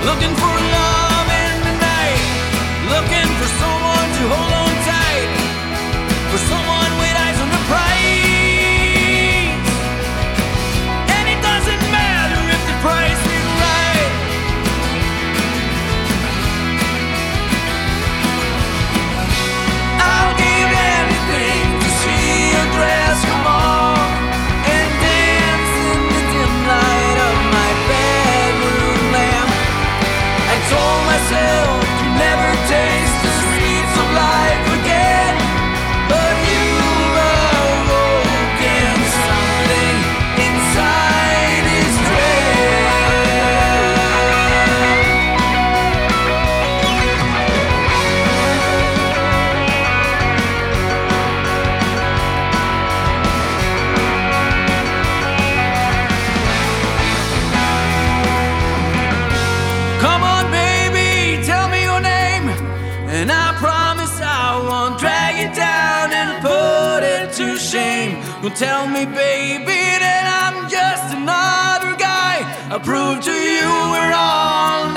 looking for love in the night, looking for someone to hold on tight, for someone with eyes on the prize. And it doesn't matter if the price is right. I'll give anything to see your dress come on and dance in the dim light of my bedroom lamp. I told myself to never taste the sweets of life again, but you've awoken something inside his Come on, baby, tell me your name, and I promise I won't drag it down and put it to shame. Don't tell me, baby, that I'm just another guy. I'll prove to you we're all